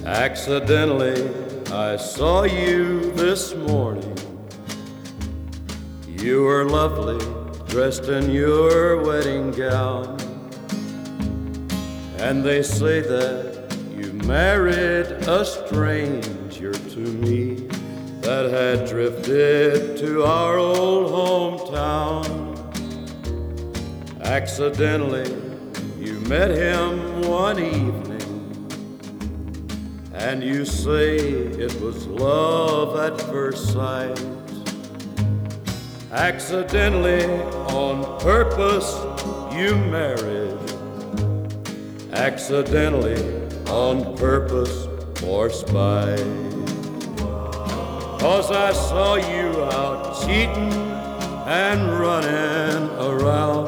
Accidentally, I saw you this morning. You were lovely, dressed in your wedding gown. And they say that you married a stranger to me that had drifted to our old hometown. Accidentally, you met him one evening, and you say it was love at first sight. Accidentally, on purpose, you married. Accidentally, on purpose, for spite. 'Cause I saw you out cheating and running around